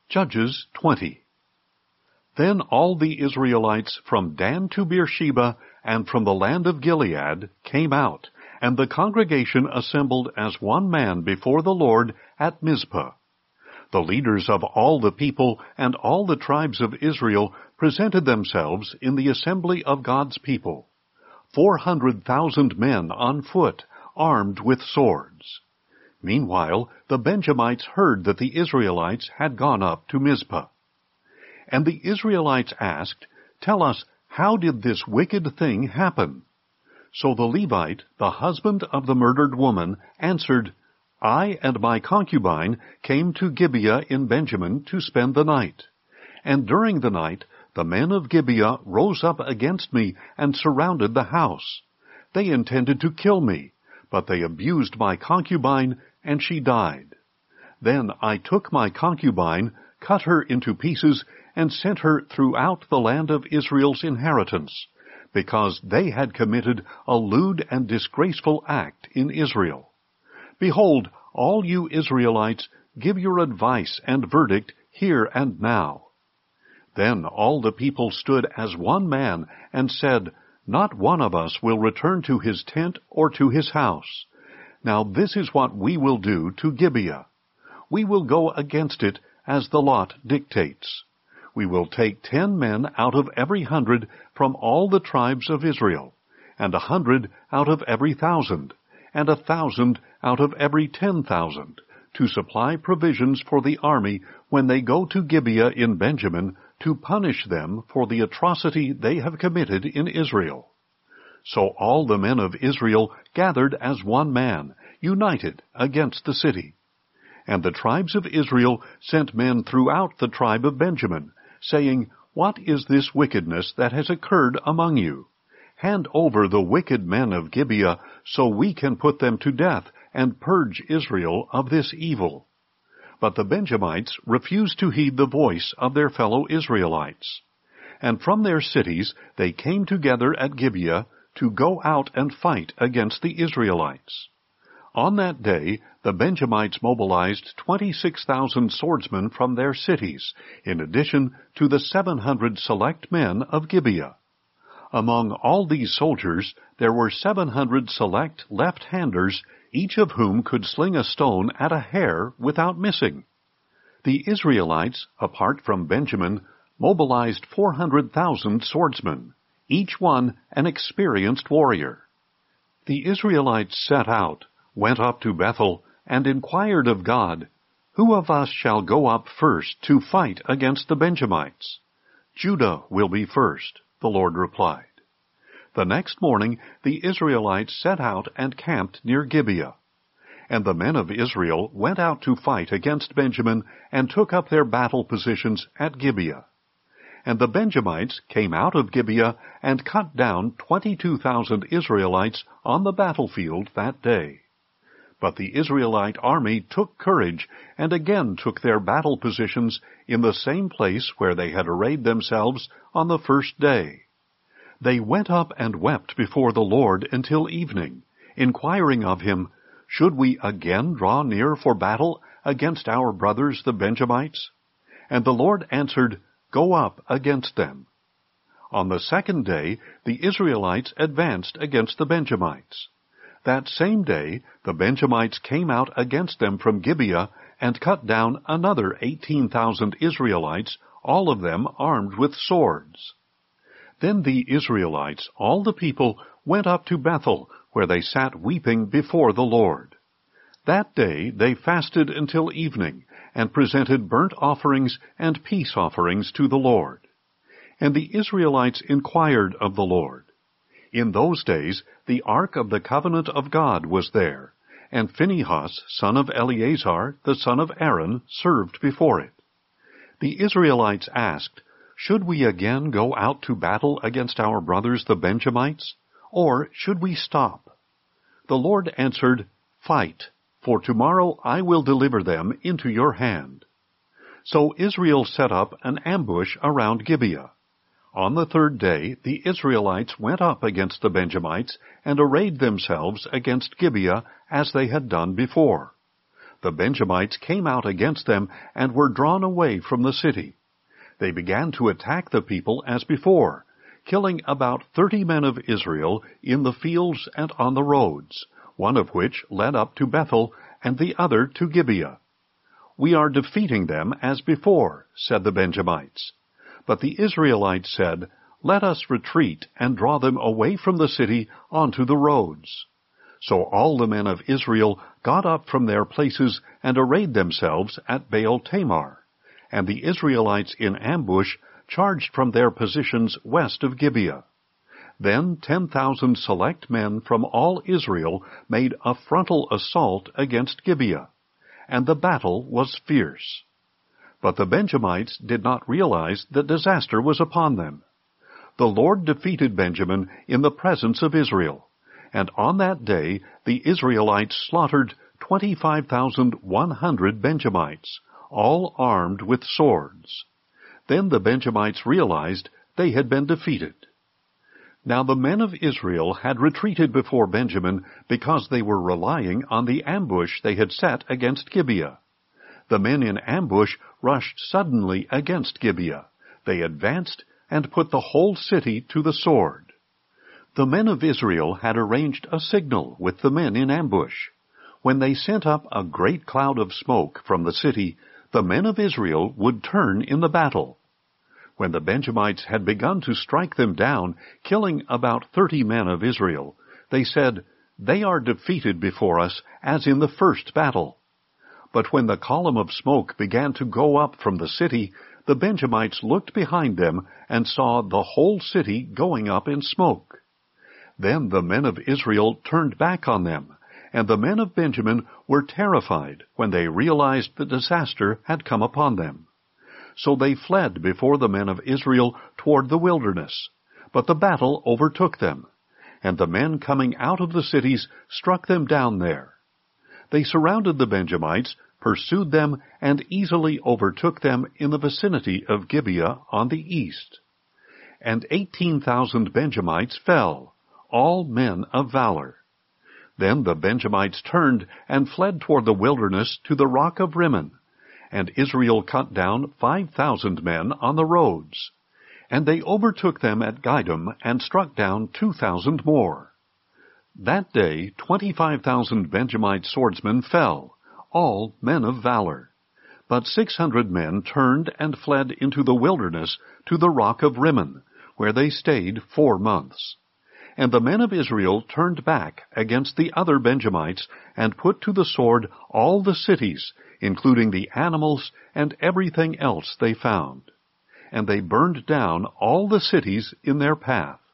Judges 20. Then all the Israelites from Dan to Beersheba and from the land of Gilead came out, and the congregation assembled as one man before the Lord at Mizpah. The leaders of all the people and all the tribes of Israel presented themselves in the assembly of God's people, 400,000 men on foot, armed with swords. Meanwhile, the Benjamites heard that the Israelites had gone up to Mizpah. And the Israelites asked, "Tell us, how did this wicked thing happen?" So the Levite, the husband of the murdered woman, answered, "I and my concubine came to Gibeah in Benjamin to spend the night. And during the night, the men of Gibeah rose up against me and surrounded the house. They intended to kill me, but they abused my concubine, and she died. Then I took my concubine, cut her into pieces, and sent her throughout the land of Israel's inheritance, because they had committed a lewd and disgraceful act in Israel. Behold, all you Israelites, give your advice and verdict here and now." Then all the people stood as one man and said, "Not one of us will return to his tent or to his house. Now this is what we will do to Gibeah. We will go against it as the lot dictates. We will take 10 men out of every 100 from all the tribes of Israel, and 100 out of every 1,000, and 1,000 out of every 10,000, to supply provisions for the army when they go to Gibeah in Benjamin to punish them for the atrocity they have committed in Israel." So all the men of Israel gathered as one man, united against the city. And the tribes of Israel sent men throughout the tribe of Benjamin, saying, "What is this wickedness that has occurred among you? Hand over the wicked men of Gibeah, so we can put them to death and purge Israel of this evil." But the Benjamites refused to heed the voice of their fellow Israelites. And from their cities they came together at Gibeah to go out and fight against the Israelites. On that day the Benjamites mobilized 26,000 swordsmen from their cities, in addition to the 700 select men of Gibeah. Among all these soldiers there were 700 select left-handers, each of whom could sling a stone at a hair without missing. The Israelites, apart from Benjamin, mobilized 400,000 swordsmen, each one an experienced warrior. The Israelites set out, went up to Bethel, and inquired of God, "Who of us shall go up first to fight against the Benjamites?" "Judah will be first," the Lord replied. The next morning the Israelites set out and camped near Gibeah. And the men of Israel went out to fight against Benjamin and took up their battle positions at Gibeah. And the Benjamites came out of Gibeah and cut down 22,000 Israelites on the battlefield that day. But the Israelite army took courage and again took their battle positions in the same place where they had arrayed themselves on the first day. They went up and wept before the Lord until evening, inquiring of him, "Should we again draw near for battle against our brothers the Benjamites?" And the Lord answered, "Go up against them." On the second day the Israelites advanced against the Benjamites. That same day the Benjamites came out against them from Gibeah and cut down another 18,000 Israelites, all of them armed with swords. Then the Israelites, all the people, went up to Bethel, where they sat weeping before the Lord. That day they fasted until evening, and presented burnt offerings and peace offerings to the Lord. And the Israelites inquired of the Lord. In those days the ark of the covenant of God was there, and Phinehas, son of Eleazar, the son of Aaron, served before it. The Israelites asked, "Should we again go out to battle against our brothers the Benjamites, or should we stop?" The Lord answered, "Fight, for tomorrow I will deliver them into your hand." So Israel set up an ambush around Gibeah. On the third day the Israelites went up against the Benjamites and arrayed themselves against Gibeah as they had done before. the Benjamites came out against them and were drawn away from the city. They began to attack the people as before, killing about 30 men of Israel in the fields and on the roads, one of which led up to Bethel and the other to Gibeah. "We are defeating them as before," said the Benjamites. But the Israelites said, "Let us retreat and draw them away from the city onto the roads." So all the men of Israel got up from their places and arrayed themselves at Baal Tamar, and the Israelites in ambush charged from their positions west of Gibeah. Then 10,000 select men from all Israel made a frontal assault against Gibeah, and the battle was fierce. But the Benjamites did not realize that disaster was upon them. The Lord defeated Benjamin in the presence of Israel, and on that day the Israelites slaughtered 25,100 Benjamites, all armed with swords. Then the Benjamites realized they had been defeated. Now the men of Israel had retreated before Benjamin because they were relying on the ambush they had set against Gibeah. The men in ambush rushed suddenly against Gibeah. They advanced and put the whole city to the sword. The men of Israel had arranged a signal with the men in ambush. When they sent up a great cloud of smoke from the city, the men of Israel would turn in the battle. When the Benjamites had begun to strike them down, killing about 30 men of Israel, they said, "They are defeated before us, as in the first battle." But when the column of smoke began to go up from the city, the Benjamites looked behind them and saw the whole city going up in smoke. Then the men of Israel turned back on them, and the men of Benjamin were terrified when they realized the disaster had come upon them. So they fled before the men of Israel toward the wilderness, but the battle overtook them, and the men coming out of the cities struck them down there. They surrounded the Benjamites, pursued them, and easily overtook them in the vicinity of Gibeah on the east. And 18,000 Benjamites fell, all men of valor. Then the Benjamites turned and fled toward the wilderness to the rock of Rimmon, and Israel cut down 5,000 men on the roads. And they overtook them at Gidom and struck down 2,000 more. That day 25,000 Benjamite swordsmen fell, all men of valor. But 600 men turned and fled into the wilderness to the rock of Rimmon, where they stayed 4 months. And the men of Israel turned back against the other Benjamites and put to the sword all the cities, including the animals and everything else they found. And they burned down all the cities in their path.